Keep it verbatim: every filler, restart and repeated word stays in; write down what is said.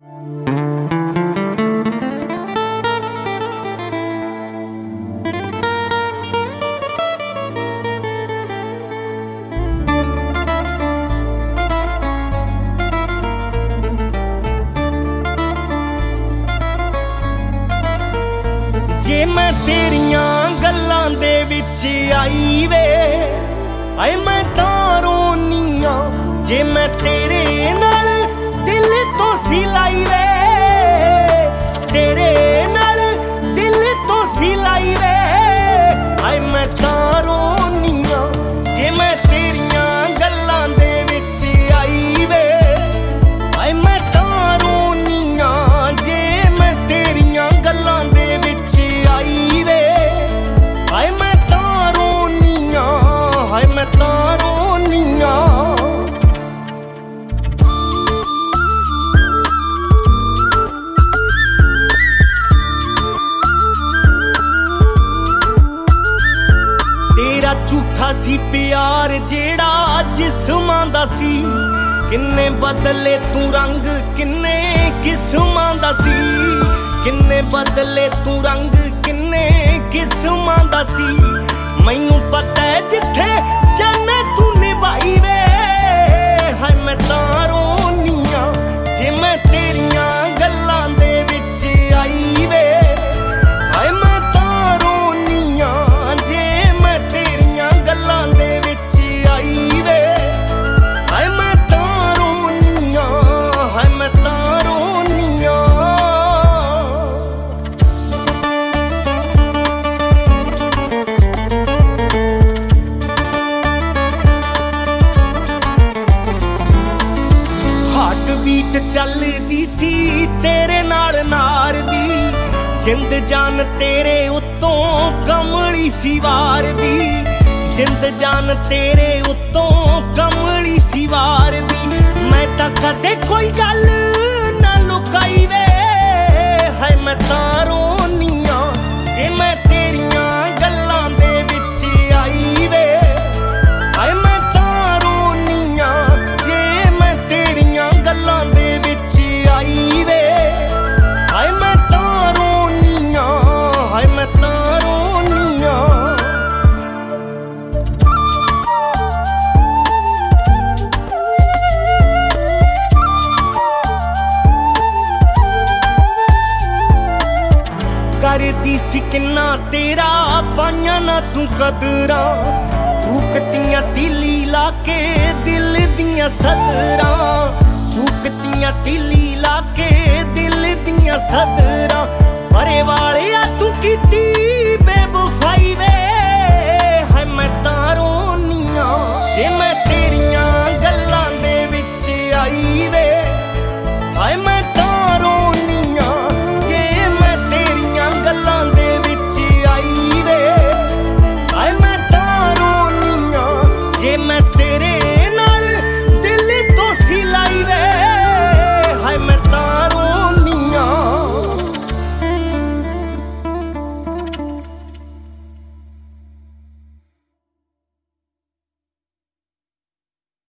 जे मैं तेरियां गल्लां दे विच आई वे आए मैं तां रोनी आ। जे मैं तेरे नाल दिल तो सिलाई वे तेरे नाल दिल तो सिलाई वे आए मैं तां रोनी आ। जे मैं तेरियां गल्लां दे विच आई वे आए मैं तां रोनी आ। जे मैं तेरियां गल्लां दे विच आई वे आए मैं तां रोनी आ। हाय मैं तां रोनी आ। तेरा झूठा सी प्यार जेड़ा जिस्मां दा सी किन्ने बदले तू रंग किन्ने किस्मां दा सी। किन्ने बदले तू रंग किन्ने किस्मां दा सी। मैनू पता है जिथे जाना तू निभाई वे हाय मैं तां रोनी आ। जे मैं तेरियां गल्लां दे विच आई वे हाय मैं तां रोनी आ। जे मैं तेरियां गल्लां दे विच आई वे हाय मैं तां रोनी आ। हाय मैं तां रोनी आ। बीट चलदी सी तेरे नाल नार दी जिंद जान तेरे उत्तों कमली सी वार दी। जिंद जान तेरे उत्तों कमली सी वार दी। मैं तां कदे कोई गल ना लुकाई वे हाय मैं तां रोनी आ। जे मैं तेरियां गल्लां दे विच आई वे हाय मैं तां रोनी आ। जे मैं तेरियां गल्लां दे विच आई वे हाय मैं तां रोनी आ। हाय मैं तां रोनी आ। करदी सी किन्ना तेरा पाइयां ना तू कदरां फूकतियां तिली लाके दिल दियां सदरां। फूकतियां तिली लाके दिल दियां सदरां। परे वाले आ तू कीती बेवफाई वे